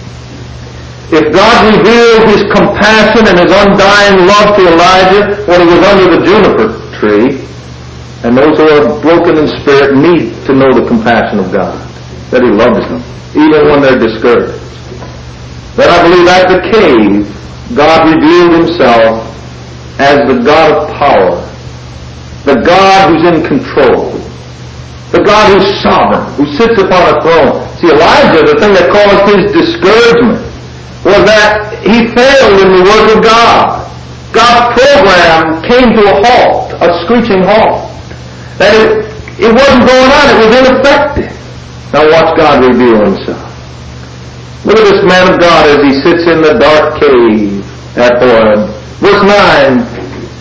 If God revealed his compassion and his undying love to Elijah when he was under the juniper tree, and those who are broken in spirit need to know the compassion of God, that he loves them, even when they're discouraged. Then I believe at the cave, God revealed himself as the God of power, the God who's in control, the God who's sovereign, who sits upon a throne. See, Elijah, the thing that caused his discouragement was that he failed in the work of God. God's program came to a halt, a screeching halt. That it wasn't going on, it was ineffective. Now watch God reveal himself. Look at this man of God as he sits in the dark cave at Horeb. Verse 9,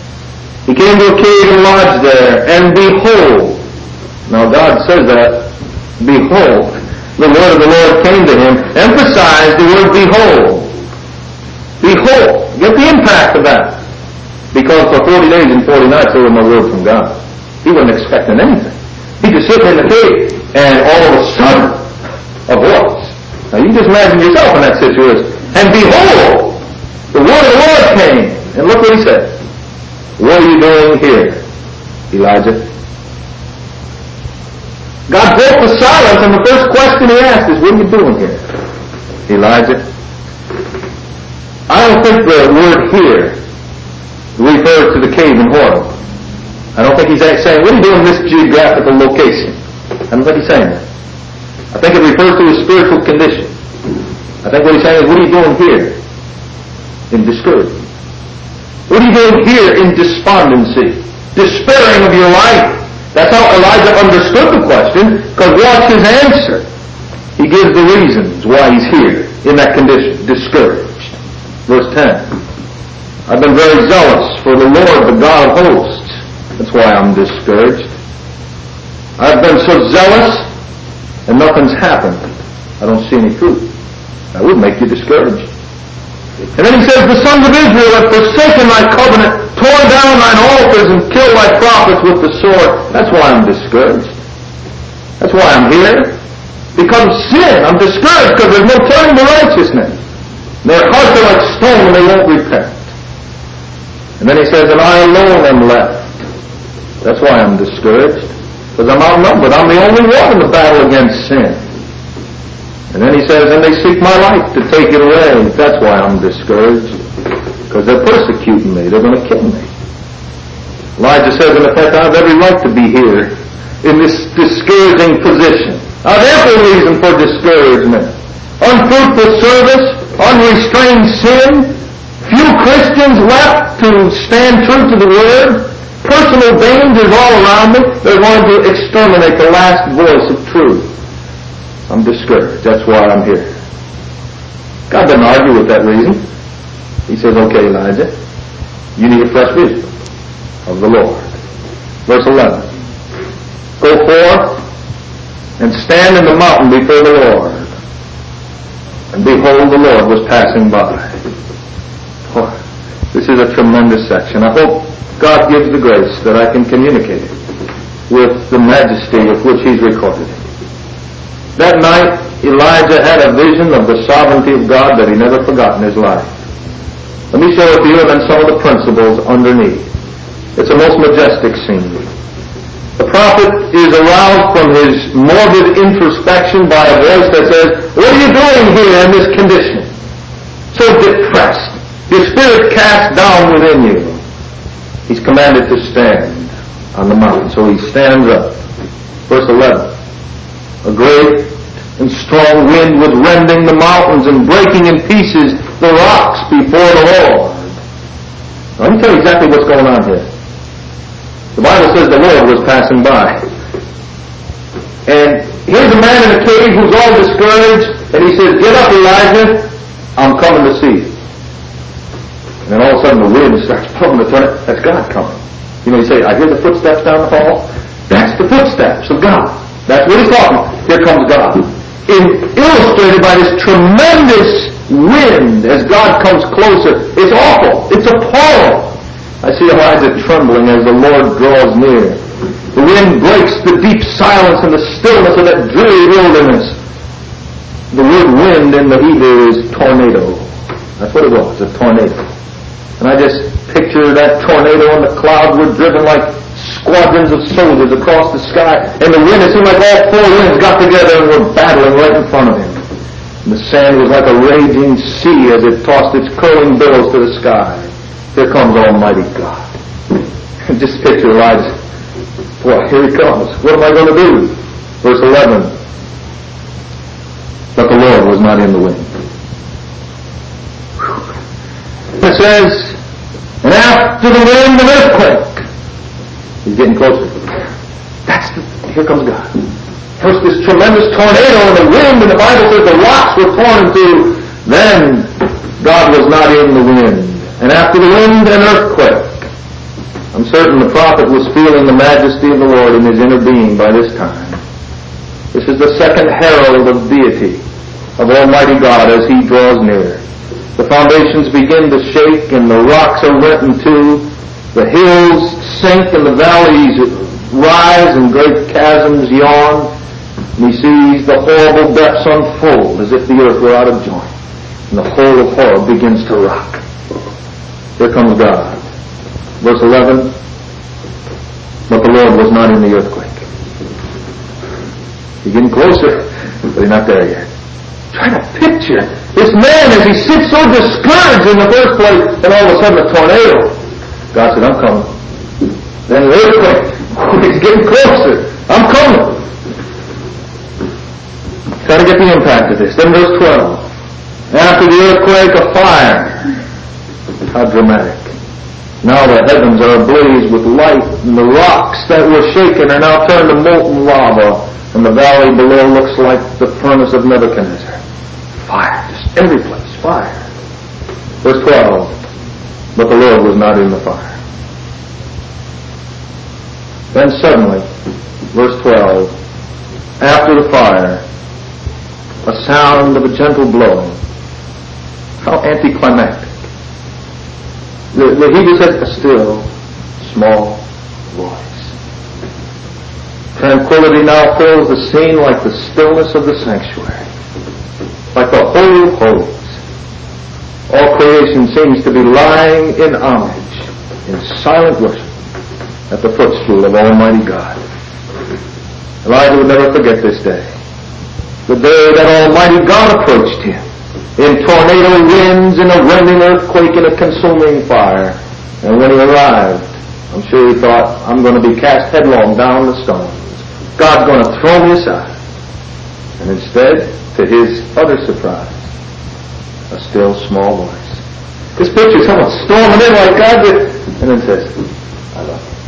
he came to a cave and lodged there, and behold, now God says that, behold, the word of the Lord came to him, emphasize the word behold. Behold, get the impact of that. Because for 40 days and 40 nights there was no word from God. He wasn't expecting anything. He just sitting in the cave, and all of a sudden, a voice. Now you just imagine yourself in that situation. And behold, the word of the Lord came. And look what he said. What are you doing here, Elijah? God broke the silence, and the first question he asked is, what are you doing here, Elijah? I don't think the word here refers to the cave in Horeb. I don't think he's saying, what are you doing in this geographical location? I don't think he's saying that. I think it refers to his spiritual condition. I think what he's saying is, what are you doing here? In discouragement. What are you doing here in despondency? Despairing of your life. That's how Elijah understood the question, because watch his answer. He gives the reasons why he's here in that condition, discouraged. Verse 10. I've been very zealous for the Lord, the God of hosts. That's why I'm discouraged. I've been so zealous and nothing's happened. I don't see any fruit. That would make you discouraged. And then he says, the sons of Israel have forsaken my covenant torn down thine altars and killed thy prophets with the sword. That's why I'm discouraged. That's why I'm here. Because of sin. I'm discouraged because there's no turning to righteousness. Their hearts are like stone and they won't repent. And then he says, and I alone am left. That's why I'm discouraged. Because I'm outnumbered. I'm the only one in the battle against sin. And then he says, and they seek my life to take it away. That's why I'm discouraged. Because they're persecuting me. They're going to kill me. Elijah says, in effect, I have every right to be here in this discouraging position. I have ample reason for discouragement. Unfruitful service, unrestrained sin, few Christians left to stand true to the Word, personal dangers all around me. They're going to exterminate the last voice of truth. I'm discouraged. That's why I'm here. God doesn't argue with that reason. He says, okay, Elijah, you need a fresh vision of the Lord. Verse 11. Go forth and stand in the mountain before the Lord. And behold, the Lord was passing by. Oh, this is a tremendous section. I hope God gives the grace that I can communicate it with the majesty with which He's recorded it. That night, Elijah had a vision of the sovereignty of God that he never forgot in his life. Let me show it to you and then some of the principles underneath. It's a most majestic scene. The prophet is aroused from his morbid introspection by a voice that says, what are you doing here in this condition? So depressed. Your spirit cast down within you. He's commanded to stand on the mountain. So he stands up. Verse 11. A great and strong wind was rending the mountains and breaking in pieces the rocks before the Lord. Now, let me tell you exactly what's going on here. The Bible says the Lord was passing by. And here's a man in a cave who's all discouraged, and he says, get up, Elijah, I'm coming to see you. And then all of a sudden the wind starts pulling the tornado. That's God coming. You know, you say, I hear the footsteps down the hall. That's the footsteps of God. That's what he's talking about. Here comes God. Illustrated by this tremendous wind as God comes closer. It's awful. It's appalling. I see Elijah trembling as the Lord draws near. The wind breaks the deep silence and the stillness of that dreary wilderness. The word wind in the Hebrew is tornado. That's what it was, a tornado. And I just picture that tornado and the clouds were driven like squadrons of soldiers across the sky. And the wind, it seemed like all four winds got together and were battling right in front of him. And the sand was like a raging sea as it tossed its curling billows to the sky. Here comes Almighty God. Just picture Elijah. Boy, here he comes. What am I going to do? Verse 11. But the Lord was not in the wind. It says, and after the wind, an earthquake. He's getting closer. Here comes God. First this tremendous tornado and the wind, and the Bible says the rocks were torn in two. Then God was not in the wind. And after the wind, an earthquake. I'm certain the prophet was feeling the majesty of the Lord in his inner being by this time. This is the second herald of deity, of Almighty God as He draws near. The foundations begin to shake and the rocks are rent in two. The hills sink and the valleys rise and great chasms yawn. And he sees the horrible depths unfold as if the earth were out of joint. And the whole of horror begins to rock. Here comes God. Verse 11. But the Lord was not in the earthquake. He's getting closer, but he's not there yet. Try to picture this man as he sits so discouraged in the first place, and all of a sudden a tornado. God said, I'm coming. Then an earthquake. He's getting closer. I'm coming. Try to get the impact of this. Then verse 12. After the earthquake, a fire. How dramatic. Now the heavens are ablaze with light, and the rocks that were shaken are now turned to molten lava, and the valley below looks like the furnace of Nebuchadnezzar. Fire. Just every place. Fire. Verse 12. But the Lord was not in the fire. Then suddenly, verse 12, after the fire, a sound of a gentle blowing. How anticlimactic. The Hebrew says, a still, small voice. Tranquility now fills the scene like the stillness of the sanctuary, like the Holy of Holies. All creation seems to be lying in homage, in silent worship, at the footstool of Almighty God. Elijah would never forget this day. The day that Almighty God approached him, in tornado winds, in a rending earthquake, in a consuming fire. And when he arrived, I'm sure he thought, I'm going to be cast headlong down the stones. God's going to throw me aside. And instead, to his utter surprise, a still small voice. This picture, someone storming in like God did, and then says, I love you.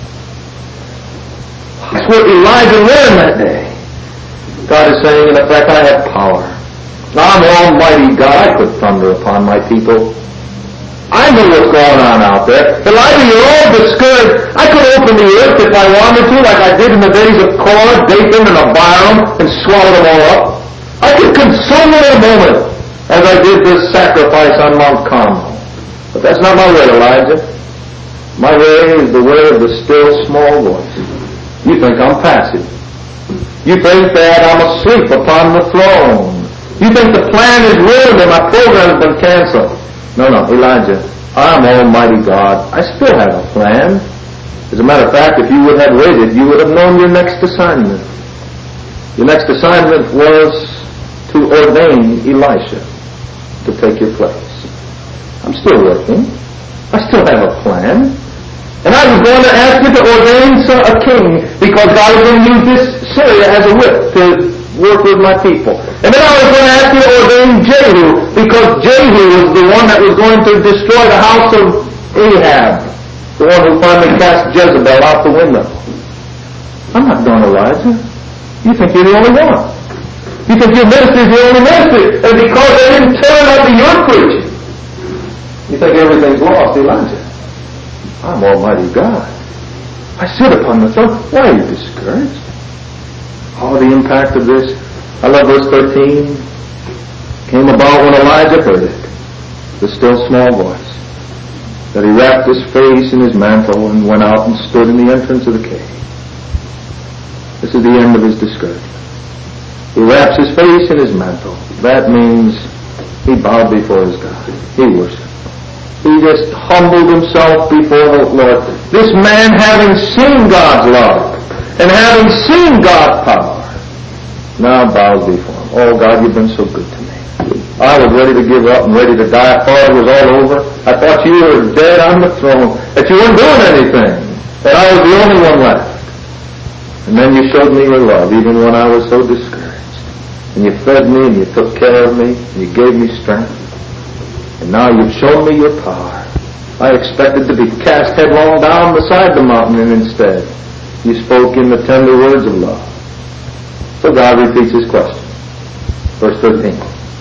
That's what Elijah learned that day. God is saying, in effect, I have power. I'm Almighty God. I could thunder upon my people. I know what's going on out there. Elijah, you're all discouraged. I could open the earth if I wanted to, like I did in the days of Korah, Dathan, and Abiram, and swallow them all up. I could consume them in a moment, as I did this sacrifice on Mount Carmel. But that's not my way, Elijah. My way is the way of the still small voice. You think I'm passive. You think that I'm asleep upon the throne. You think the plan is ruined and my program has been canceled. No, Elijah, I'm Almighty God. I still have a plan. As a matter of fact, if you would have waited, you would have known your next assignment. Your next assignment was to ordain Elisha to take your place. I'm still working. I still have a plan. And I was going to ask you to ordain a king because God was going to use this Syria as a whip to work with my people. And then I was going to ask you to ordain Jehu because Jehu was the one that was going to destroy the house of Ahab, the one who finally cast Jezebel out the window. I'm not done, Elijah. You think you're the only one. You think your ministry is the only ministry. And because they didn't turn up to your preaching, you think everything's lost, Elijah. I'm Almighty God. I sit upon the throne. Why are you discouraged? Oh, the impact of this. I love verse 13. Came about when Elijah heard it, the still small voice, that he wrapped his face in his mantle and went out and stood in the entrance of the cave. This is the end of his discouragement. He wraps his face in his mantle. That means he bowed before his God. He worshiped. He just humbled himself before the Lord. This man, having seen God's love and having seen God's power, now bows before him. Oh, God, you've been so good to me. I was ready to give up and ready to die. I thought it was all over. I thought you were dead on the throne, that you weren't doing anything, that I was the only one left. And then you showed me your love, even when I was so discouraged. And you fed me, and you took care of me, and you gave me strength. And now you've shown me your power. I expected to be cast headlong down beside the mountain, and instead, you spoke in the tender words of love. So God repeats his question. Verse 13.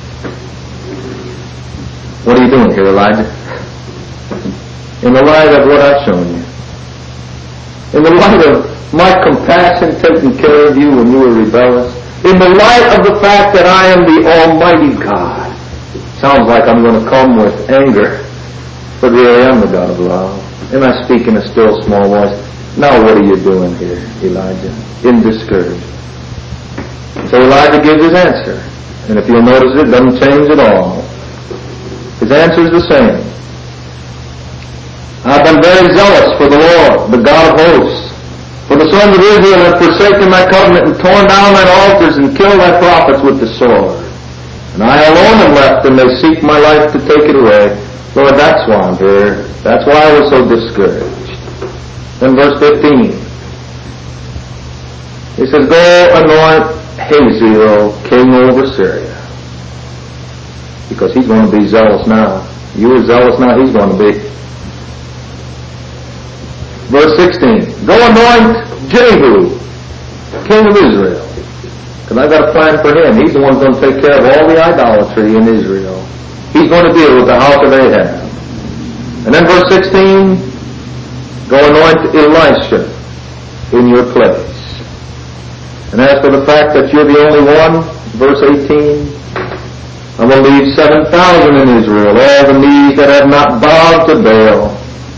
What are you doing here, Elijah? In the light of what I've shown you, in the light of my compassion taking care of you when you were rebellious, in the light of the fact that I am the Almighty God, sounds like I'm going to come with anger, but really I'm the God of love. And I speak in a still small voice. Now what are you doing here, Elijah? In discouragement. So Elijah gives his answer. And if you'll notice, it doesn't change at all. His answer is the same. I've been very zealous for the Lord, the God of hosts. For the sons of Israel have forsaken thy covenant and torn down thine altars and killed thy prophets with the sword. And I alone am left, and they seek my life to take it away. Lord, that's why I'm here. That's why I was so discouraged. Then verse 15. He says, go anoint Hazael king over Syria. Because he's going to be zealous now. You are zealous now, he's going to be. Verse 16. Go anoint Jehu, king of Israel. Because I've got a plan for him. He's the one who's going to take care of all the idolatry in Israel. He's going to deal with the house of Ahab. And then verse 16, go anoint Elisha in your place. And as for the fact that you're the only one, verse 18, I'm going to leave 7,000 in Israel, all the knees that have not bowed to Baal,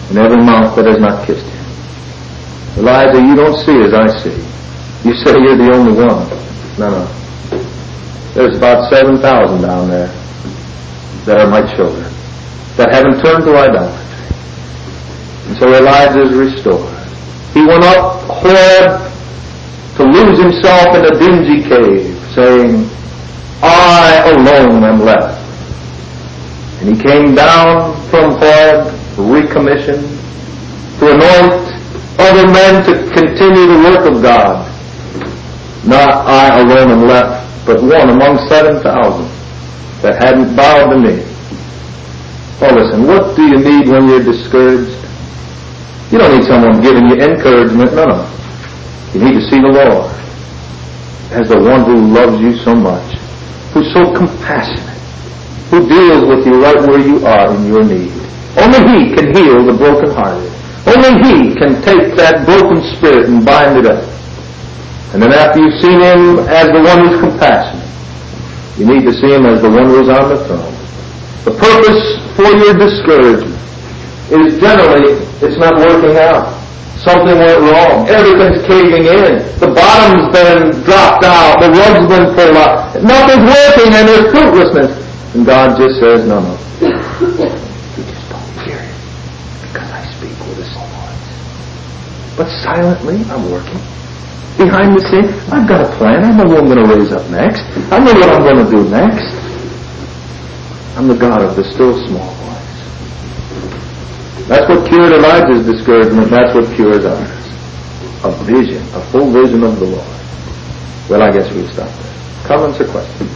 and every mouth that has not kissed him. Elijah, you don't see as I see. You say you're the only one. No. There's about 7,000 down there that are my children, that haven't turned to idolatry. And so Elijah is restored. He went up Horeb to lose himself in a dingy cave, saying, I alone am left. And he came down from Horeb, recommissioned, to anoint other men to continue the work of God. Not I alone am left, but one among 7,000 that hadn't bowed the knee. Oh, listen, what do you need when you're discouraged? You don't need someone giving you encouragement. No. You need to see the Lord as the one who loves you so much, who's so compassionate, who deals with you right where you are in your need. Only He can heal the brokenhearted. Only He can take that broken spirit and bind it up. And then after you've seen Him as the one who's compassionate, you need to see Him as the one who's on the throne. The purpose for your discouragement is generally it's not working out. Something went wrong. Everything's caving in. The bottom's been dropped out. The rug's been pulled out. Nothing's working and there's fruitlessness. And God just says, no. You just don't hear it because I speak with a small voice. But silently, I'm working. Behind the scene, I've got a plan. I know who I'm going to raise up next. I know what I'm going to do next. I'm the God of the still small voice. That's what cured Elijah's discouragement. That's what cures ours. A vision, a full vision of the Lord. Well, I guess we'll stop there. Comments or questions?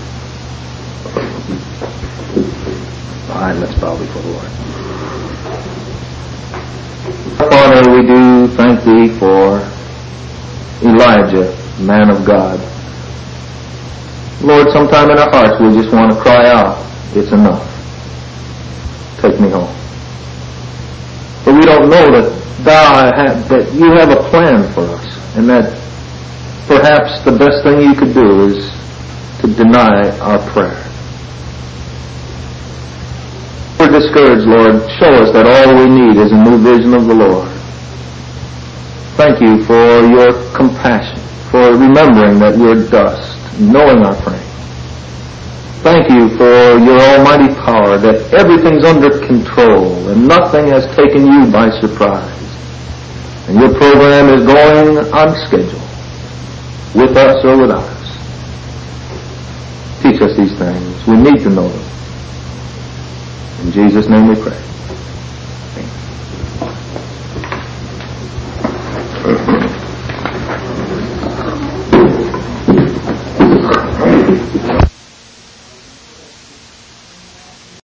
All right, let's bow before the Lord. Father, we do thank Thee for Elijah, man of God. Lord, sometime in our hearts we just want to cry out, it's enough. Take me home. But we don't know that You have a plan for us, and that perhaps the best thing You could do is to deny our prayer. We're discouraged, Lord. Show us that all we need is a new vision of the Lord. Thank You for Your compassion, for remembering that we're dust, knowing our frame. Thank You for Your almighty power, that everything's under control and nothing has taken You by surprise. And Your program is going on schedule, with us or without us. Teach us these things. We need to know them. In Jesus' name we pray.